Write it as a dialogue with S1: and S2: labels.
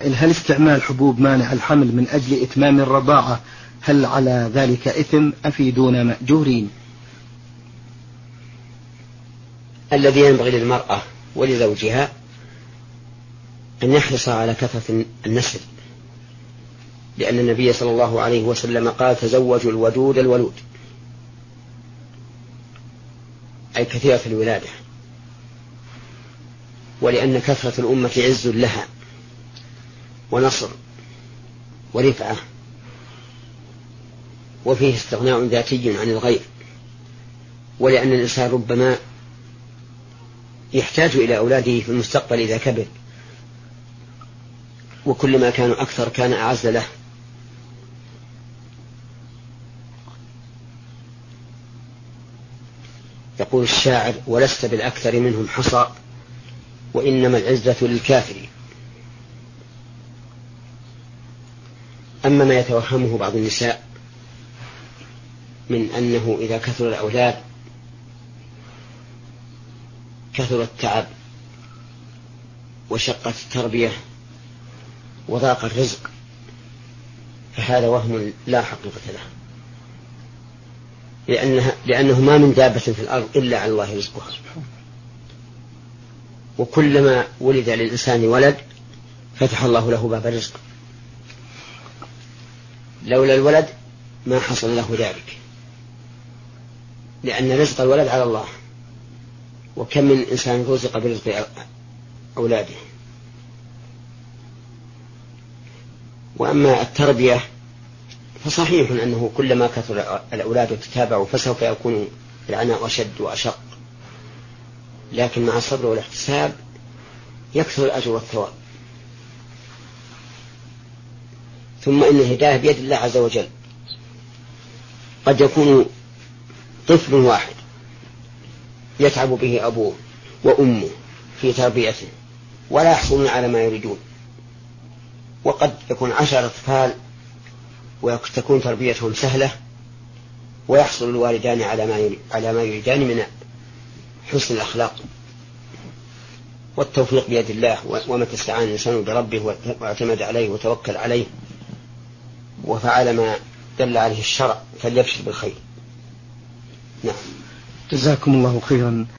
S1: هل استعمال حبوب مانع الحمل من أجل إتمام الرضاعة هل على ذلك إثم؟ أفيدونا مأجورين.
S2: الذي ينبغي للمرأة ولزوجها أن يحرص على كثرة النسل، لأن النبي صلى الله عليه وسلم قال: تزوجوا الودود الولود، أي كثيرة الولادة، ولأن كثرة الأمة عز لها ونصر ورفعة، وفيه استغناء ذاتي عن الغير، ولأن الإنسان ربما يحتاج إلى أولاده في المستقبل إذا كبر، وكلما كانوا أكثر كان أعز له. يقول الشاعر: ولست بالأكثر منهم حصى، وإنما العزة للكافر. أما ما يتوهمه بعض النساء من أنه إذا كثر الأولاد كثر التعب وشقت التربية وضاق الرزق، فهذا وهم لا حقيقة له، لأنه ما من دابة في الأرض إلا على الله رزقها، وكلما ولد للإنسان ولد فتح الله له باب الرزق، لولا الولد ما حصل له ذلك، لأن رزق الولد على الله، وكم من إنسان رزق برزق أولاده. وأما التربية فصحيح أنه كلما كثر الأولاد وتتابعوا فسوف يكون العناء أشد وأشق، لكن مع الصبر والاحتساب يكثر الأجر والثواب. ثم إن الهداية بيد الله عز وجل، قد يكون طفل واحد يتعب به أبوه وأمه في تربيته ولا يحصلون على ما يريدون، وقد يكون 10 أطفال وتكون تربيتهم سهلة ويحصل الوالدان على ما يريدان من حسن الأخلاق. والتوفيق بيد الله، ومتى استعان الإنسان بربه واعتمد عليه وتوكل عليه وفعل ما دل عليه الشرع فليبشر بالخير. نعم.
S1: جزاكم الله خيرا.